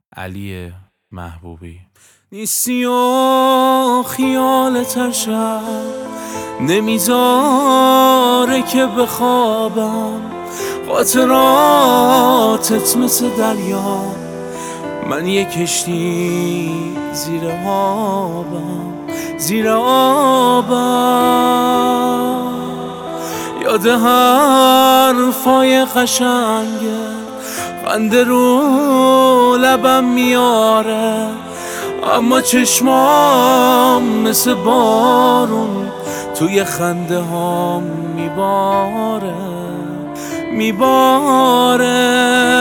علی محبوبی. نیستی و خیالت نمیذاره که بخوابم، خاطراتت مثل دریا، من یه کشتی زیر آبم. یاد حرفای قشنگه، خنده رو لبم میاره، اما چشمام مثل بارون توی خنده هام میباره.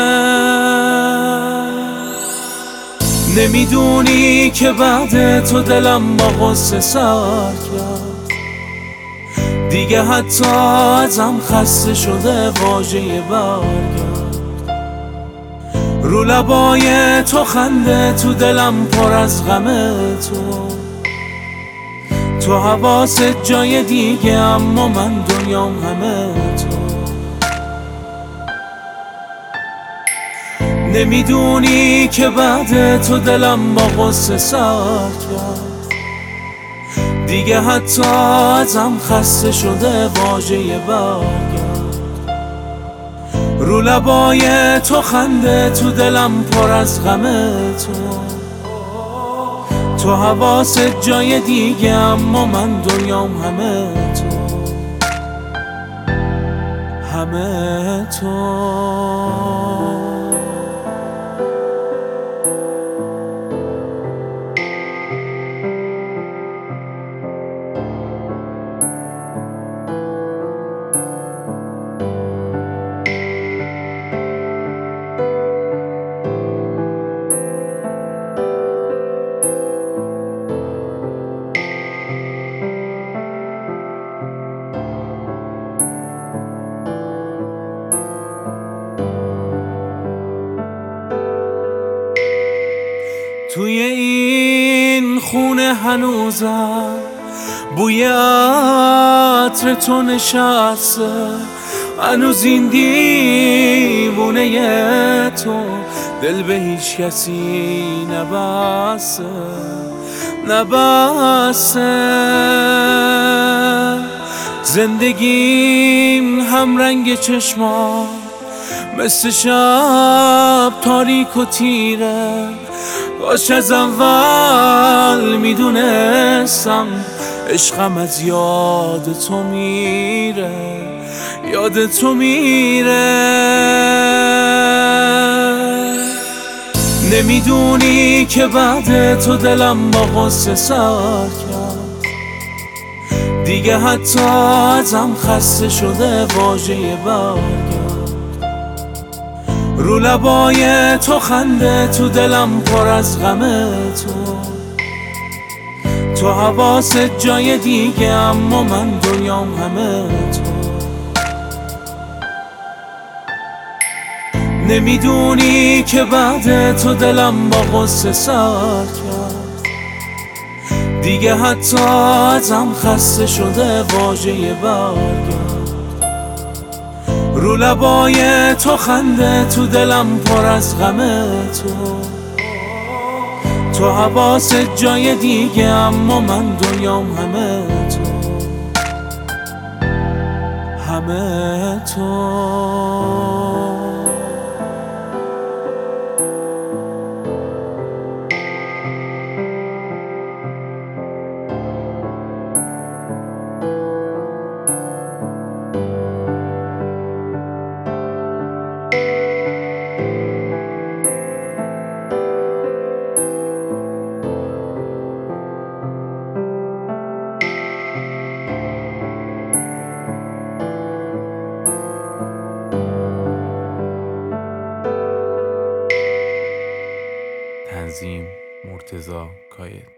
نمیدونی که بعد تو دلم با غصه سر کرد، دیگه حتی ازم خسته شده واژه برگرد. رو لبای تو خنده، تو دلم پر از غم تو حواست جای دیگه، اما من دنیام همه تو. نمیدونی که بعد تو دلم با غصه سر کرد، دیگه حتی ازم خسته شده واژه برگرد. رو لبای تو خنده، تو دلم پر از غم تو حواست جای دیگه، اما من دنیام همه تو. توی این خونه هنوزم بوی عطر تو نشسته، هنوز این دیوونه تو دل به هیچ کسی نبسته. زندگیم هم رنگ چشمام مثل شب تاریک و تیره، کاش از اول میدونستم عشقم از یاد تو میره. نمیدونی که بعد تو دلم با غصه سر کرد، دیگه حتی ازم خسته شده واژه برگرد. رو لبای تو خنده، تو دلم پر از غم تو حواست جای دیگه، اما من دنیام همه تو. نمیدونی که بعد تو دلم با غصه سر کرد، دیگه حتی ازم خسته شده واژه برگرد. رو لبای تو خنده، تو دلم پر از غم تو حواست جای دیگه، اما من دنیام همه تو. تنظیم مرتضی کاید.